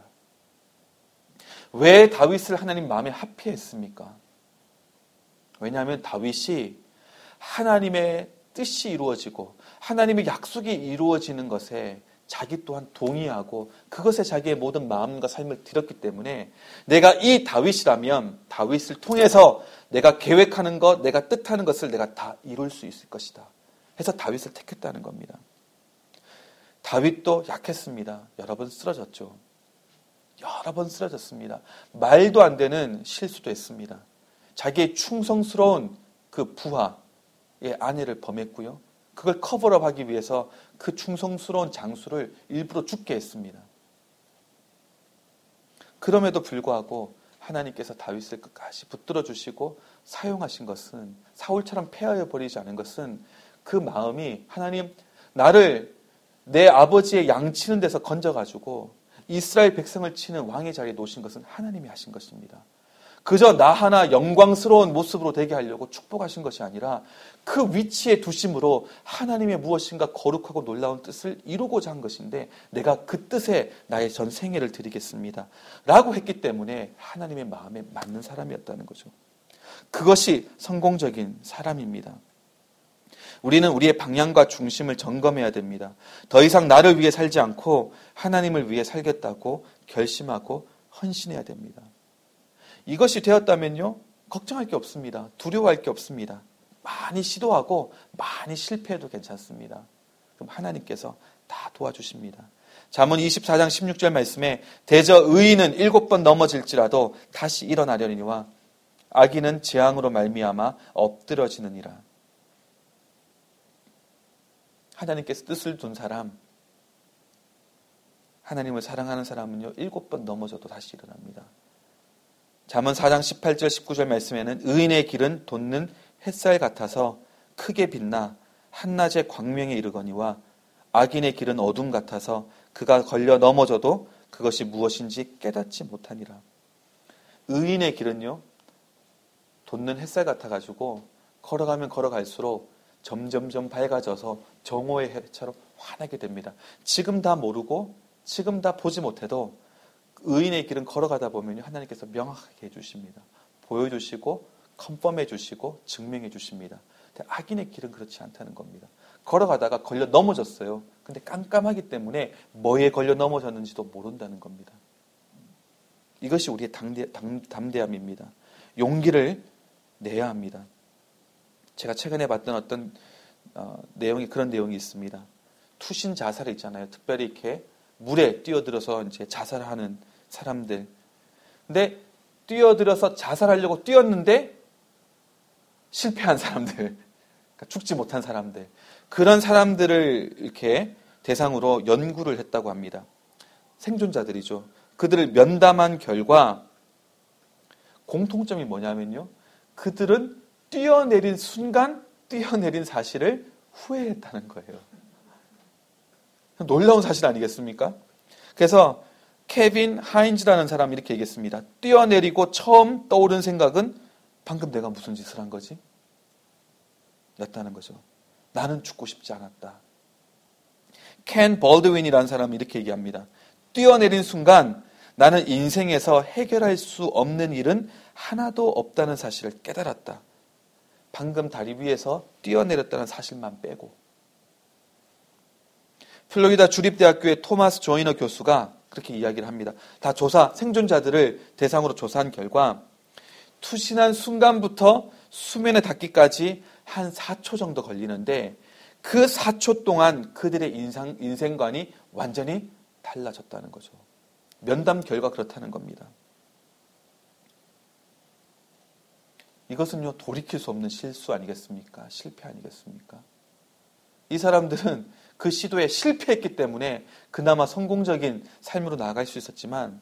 왜 다윗을 하나님 마음에 합해했습니까? 왜냐하면 다윗이 하나님의 뜻이 이루어지고 하나님의 약속이 이루어지는 것에 자기 또한 동의하고 그것에 자기의 모든 마음과 삶을 드렸기 때문에 내가 이 다윗이라면 다윗을 통해서 내가 계획하는 것, 내가 뜻하는 것을 내가 다 이룰 수 있을 것이다 해서 다윗을 택했다는 겁니다. 다윗도 약했습니다. 여러 번 쓰러졌죠. 여러 번 쓰러졌습니다. 말도 안 되는 실수도 했습니다. 자기의 충성스러운 그 부하의 아내를 범했고요. 그걸 커버업하기 위해서 그 충성스러운 장수를 일부러 죽게 했습니다. 그럼에도 불구하고 하나님께서 다윗을 끝까지 붙들어 주시고 사용하신 것은, 사울처럼 패하여 버리지 않은 것은 그 마음이 하나님 나를 내 아버지의 양 치는 데서 건져가지고 이스라엘 백성을 치는 왕의 자리에 놓으신 것은 하나님이 하신 것입니다. 그저 나 하나 영광스러운 모습으로 되게 하려고 축복하신 것이 아니라 그 위치에 두심으로 하나님의 무엇인가 거룩하고 놀라운 뜻을 이루고자 한 것인데 내가 그 뜻에 나의 전 생애를 드리겠습니다 라고 했기 때문에 하나님의 마음에 맞는 사람이었다는 거죠. 그것이 성공적인 사람입니다. 우리는 우리의 방향과 중심을 점검해야 됩니다. 더 이상 나를 위해 살지 않고 하나님을 위해 살겠다고 결심하고 헌신해야 됩니다. 이것이 되었다면요, 걱정할 게 없습니다. 두려워할 게 없습니다. 많이 시도하고 많이 실패해도 괜찮습니다. 그럼 하나님께서 다 도와주십니다. 잠언 이십사 장 십육 절 말씀에 대저 의인은 일곱 번 넘어질지라도 다시 일어나려니와 악인은 재앙으로 말미암아 엎드러지느니라. 하나님께서 뜻을 둔 사람, 하나님을 사랑하는 사람은요, 일곱 번 넘어져도 다시 일어납니다. 잠언 사 장 십팔 절 십구 절 말씀에는 의인의 길은 돋는 햇살 같아서 크게 빛나 한낮의 광명에 이르거니와 악인의 길은 어둠 같아서 그가 걸려 넘어져도 그것이 무엇인지 깨닫지 못하니라. 의인의 길은요, 돋는 햇살 같아가지고 걸어가면 걸어갈수록 점점점 밝아져서 정오의 해처럼 환하게 됩니다. 지금 다 모르고 지금 다 보지 못해도 의인의 길은 걸어가다 보면 하나님께서 명확하게 해주십니다. 보여주시고 컨펌해 주시고 증명해 주십니다. 근데 악인의 길은 그렇지 않다는 겁니다. 걸어가다가 걸려 넘어졌어요. 근데 깜깜하기 때문에 뭐에 걸려 넘어졌는지도 모른다는 겁니다. 이것이 우리의 담대, 담, 담대함입니다. 용기를 내야 합니다. 제가 최근에 봤던 어떤 어, 내용이 그런 내용이 있습니다. 투신 자살 있잖아요. 특별히 이렇게 물에 뛰어들어서 이제 자살하는 사람들. 근데 뛰어들어서 자살하려고 뛰었는데 실패한 사람들, 그러니까 죽지 못한 사람들, 그런 사람들을 이렇게 대상으로 연구를 했다고 합니다. 생존자들이죠. 그들을 면담한 결과 공통점이 뭐냐면요, 그들은 뛰어내린 순간 뛰어내린 사실을 후회했다는 거예요. 놀라운 사실 아니겠습니까? 그래서 케빈 하인즈라는 사람이 이렇게 얘기했습니다. 뛰어내리고 처음 떠오른 생각은 방금 내가 무슨 짓을 한 거지? 였다는 거죠. 나는 죽고 싶지 않았다. 켄 벌드윈이라는 사람이 이렇게 얘기합니다. 뛰어내린 순간 나는 인생에서 해결할 수 없는 일은 하나도 없다는 사실을 깨달았다. 방금 다리 위에서 뛰어내렸다는 사실만 빼고. 플로리다 주립대학교의 토마스 조이너 교수가 그렇게 이야기를 합니다. 다 조사, 생존자들을 대상으로 조사한 결과 투신한 순간부터 수면에 닿기까지 한 사 초 정도 걸리는데 그 사 초 동안 그들의 인상, 인생관이 완전히 달라졌다는 거죠. 면담 결과 그렇다는 겁니다. 이것은요, 돌이킬 수 없는 실수 아니겠습니까? 실패 아니겠습니까? 이 사람들은 그 시도에 실패했기 때문에 그나마 성공적인 삶으로 나아갈 수 있었지만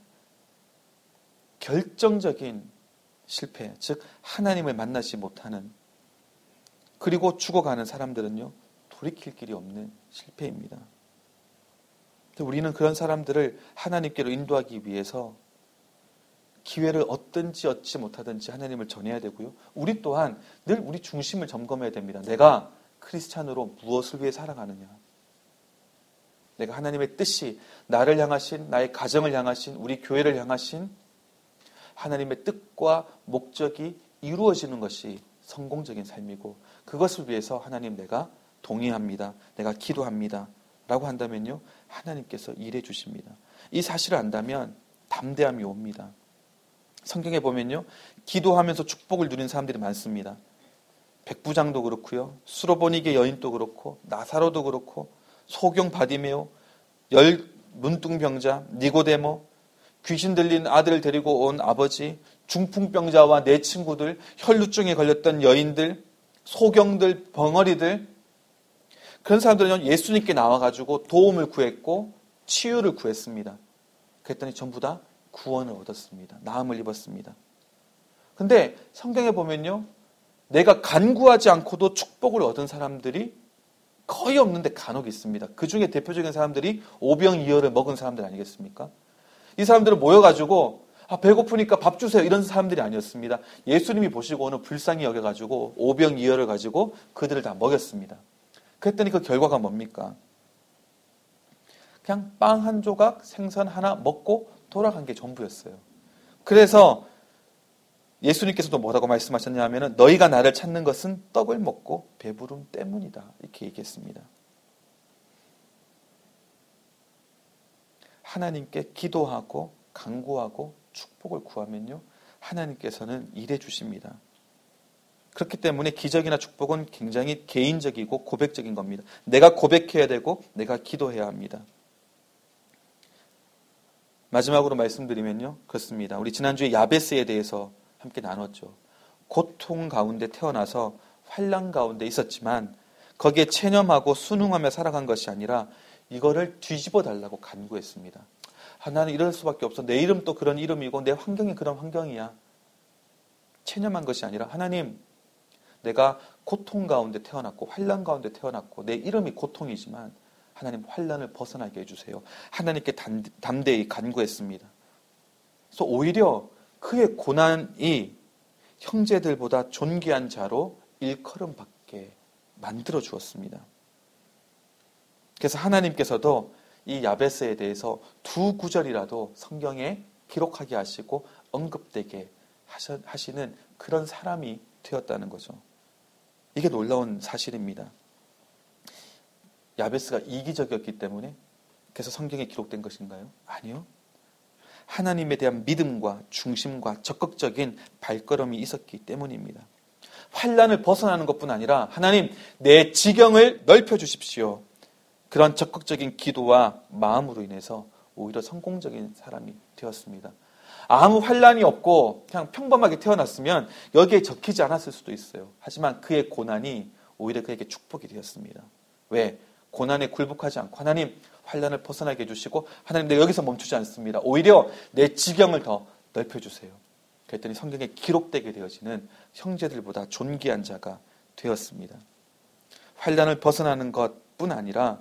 결정적인 실패, 즉 하나님을 만나지 못하는, 그리고 죽어가는 사람들은요, 돌이킬 길이 없는 실패입니다. 우리는 그런 사람들을 하나님께로 인도하기 위해서 기회를 얻든지 얻지 못하든지 하나님을 전해야 되고요. 우리 또한 늘 우리 중심을 점검해야 됩니다. 내가 크리스찬으로 무엇을 위해 살아가느냐. 내가 하나님의 뜻이 나를 향하신, 나의 가정을 향하신, 우리 교회를 향하신 하나님의 뜻과 목적이 이루어지는 것이 성공적인 삶이고, 그것을 위해서 하나님 내가 동의합니다. 내가 기도합니다. 라고 한다면요, 하나님께서 일해 주십니다. 이 사실을 안다면 담대함이 옵니다. 성경에 보면요, 기도하면서 축복을 누린 사람들이 많습니다. 백부장도 그렇고요, 수로보니게 여인도 그렇고, 나사로도 그렇고, 소경 바디메오, 열 문둥병자 니고데모, 귀신 들린 아들을 데리고 온 아버지, 중풍병자와 내 친구들, 혈루증에 걸렸던 여인들, 소경들, 벙어리들, 그런 사람들은 예수님께 나와가지고 도움을 구했고 치유를 구했습니다. 그랬더니 전부 다 구원을 얻었습니다. 나음을 입었습니다. 근데 성경에 보면요, 내가 간구하지 않고도 축복을 얻은 사람들이 거의 없는데 간혹 있습니다. 그 중에 대표적인 사람들이 오병이어를 먹은 사람들 아니겠습니까? 이 사람들은 모여가지고 아, 배고프니까 밥 주세요 이런 사람들이 아니었습니다. 예수님이 보시고는 불쌍히 여겨가지고 오병이어를 가지고 그들을 다 먹였습니다. 그랬더니 그 결과가 뭡니까? 그냥 빵 한 조각, 생선 하나 먹고 돌아간 게 전부였어요. 그래서 예수님께서도 뭐라고 말씀하셨냐 하면은 너희가 나를 찾는 것은 떡을 먹고 배부름 때문이다. 이렇게 얘기했습니다. 하나님께 기도하고 간구하고 축복을 구하면요, 하나님께서는 일해 주십니다. 그렇기 때문에 기적이나 축복은 굉장히 개인적이고 고백적인 겁니다. 내가 고백해야 되고 내가 기도해야 합니다. 마지막으로 말씀드리면요, 그렇습니다. 우리 지난주에 야베스에 대해서 함께 나눴죠. 고통 가운데 태어나서 환난 가운데 있었지만 거기에 체념하고 순응하며 살아간 것이 아니라 이거를 뒤집어 달라고 간구했습니다. 아, 나는 이럴 수밖에 없어. 내 이름도 그런 이름이고 내 환경이 그런 환경이야. 체념한 것이 아니라 하나님, 내가 고통 가운데 태어났고 환난 가운데 태어났고 내 이름이 고통이지만 하나님 환난을 벗어나게 해주세요. 하나님께 단, 담대히 간구했습니다. 그래서 오히려 그의 고난이 형제들보다 존귀한 자로 일컬음 받게 만들어 주었습니다. 그래서 하나님께서도 이 야베스에 대해서 두 구절이라도 성경에 기록하게 하시고 언급되게 하시는 그런 사람이 되었다는 거죠. 이게 놀라운 사실입니다. 야베스가 이기적이었기 때문에 그래서 성경에 기록된 것인가요? 아니요. 하나님에 대한 믿음과 중심과 적극적인 발걸음이 있었기 때문입니다. 환난을 벗어나는 것뿐 아니라 하나님, 내 지경을 넓혀 주십시오. 그런 적극적인 기도와 마음으로 인해서 오히려 성공적인 사람이 되었습니다. 아무 환난이 없고 그냥 평범하게 태어났으면 여기에 적히지 않았을 수도 있어요. 하지만 그의 고난이 오히려 그에게 축복이 되었습니다. 왜? 고난에 굴복하지 않고 하나님, 환난을 벗어나게 해주시고 하나님, 내가 여기서 멈추지 않습니다. 오히려 내 지경을 더 넓혀주세요. 그랬더니 성경에 기록되게 되어지는 형제들보다 존귀한 자가 되었습니다. 환난을 벗어나는 것뿐 아니라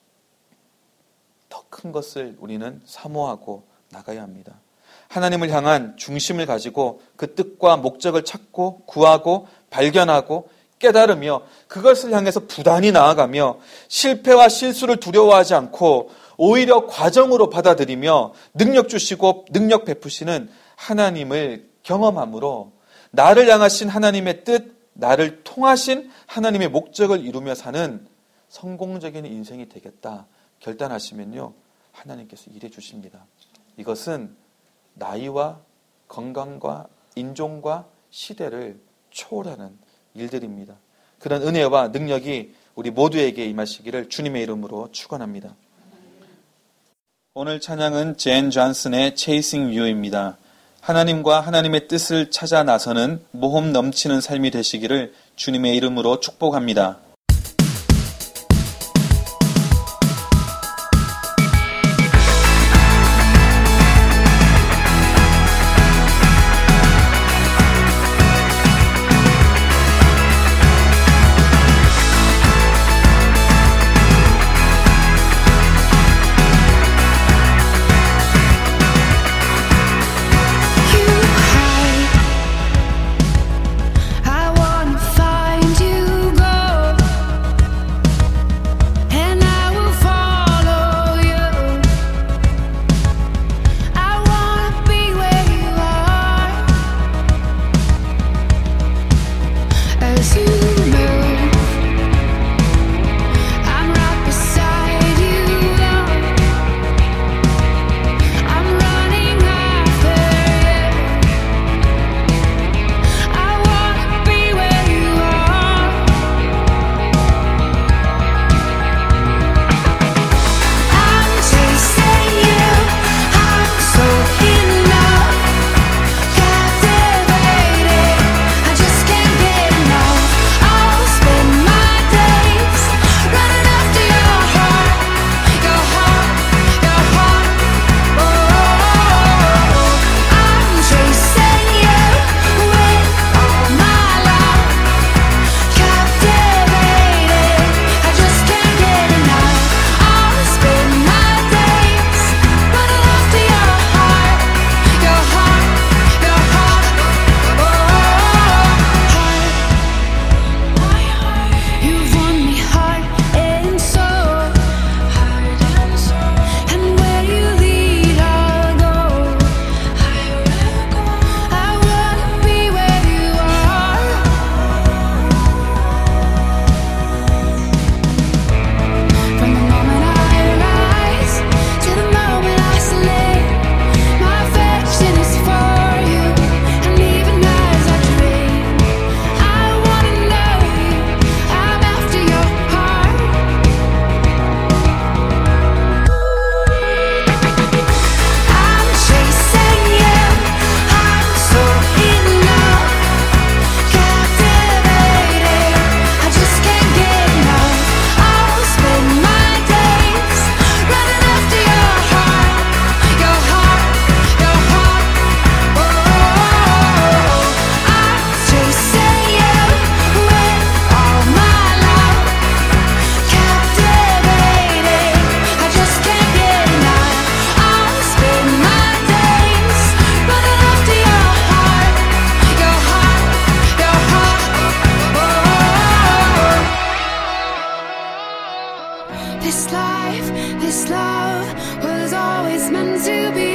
더 큰 것을 우리는 사모하고 나가야 합니다. 하나님을 향한 중심을 가지고 그 뜻과 목적을 찾고 구하고 발견하고 깨달으며 그것을 향해서 부단히 나아가며 실패와 실수를 두려워하지 않고 오히려 과정으로 받아들이며 능력 주시고 능력 베푸시는 하나님을 경험함으로 나를 향하신 하나님의 뜻, 나를 통하신 하나님의 목적을 이루며 사는 성공적인 인생이 되겠다 결단하시면요, 하나님께서 일해 주십니다. 이것은 나이와 건강과 인종과 시대를 초월하는 일들입니다. 그런 은혜와 능력이 우리 모두에게 임하시기를 주님의 이름으로 축원합니다. 오늘 찬양은 젠 존슨의 Chasing You입니다. 하나님과 하나님의 뜻을 찾아 나서는 모험 넘치는 삶이 되시기를 주님의 이름으로 축복합니다. I wanna find you, go to be